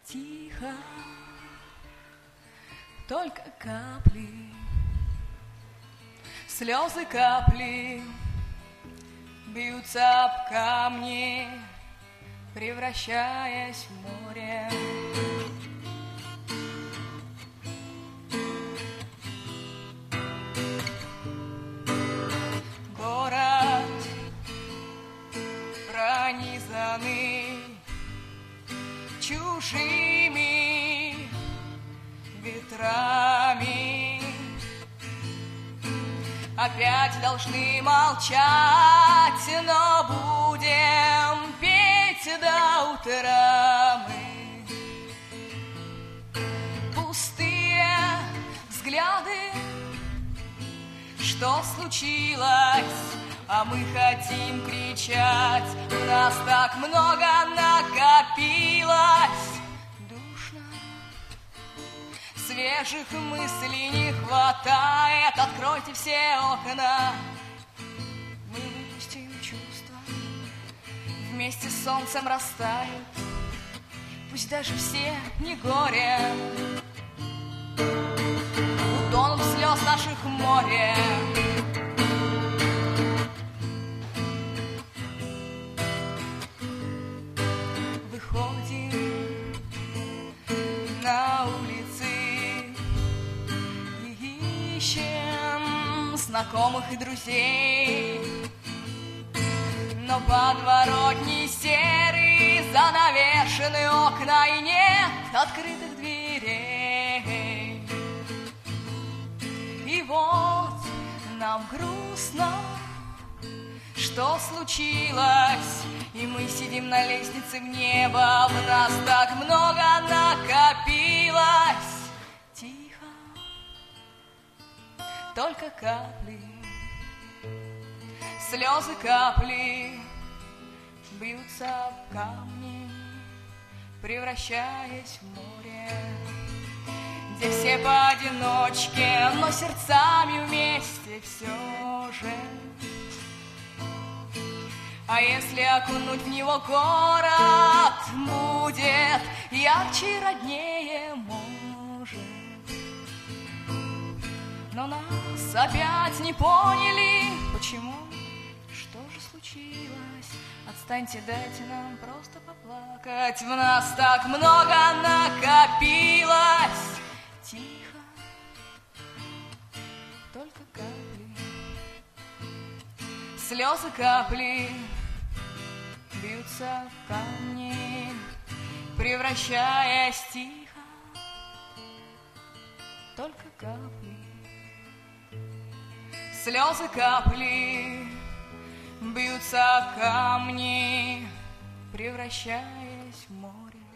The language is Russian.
Тихо, только капли, слезы капли бьются об камни, превращаясь в море. Город пронизанный чужими ветрами, опять должны молчать, но будем петь до утра мы. Пустые взгляды, что случилось? А мы хотим кричать, у нас так много накопилось. Душно, свежих мыслей не хватает. Откройте все окна, мы выпустим чувства, вместе с солнцем растают. Пусть даже все не горе, утонут в слез наших море. Выходим на улицы и ищем знакомых и друзей, но подворотни серые, занавешены окна и нет открытых дверей. И вот нам грустно, что случилось, и мы сидим на лестнице в небо, в нас так много накопилось. Тихо, только капли, слезы капли бьются в камни, превращаясь в море, где все поодиночке, но сердцами вместе все же. А если окунуть в него город, будет ярче и роднее, может. Но нас опять не поняли, почему, что же случилось? Отстаньте, дайте нам просто поплакать, в нас так много накопилось. Тихо, только капли, слезы капли бьются в камни, превращаясь тихо, только капли, слезы капли бьются в камни, превращаясь в море.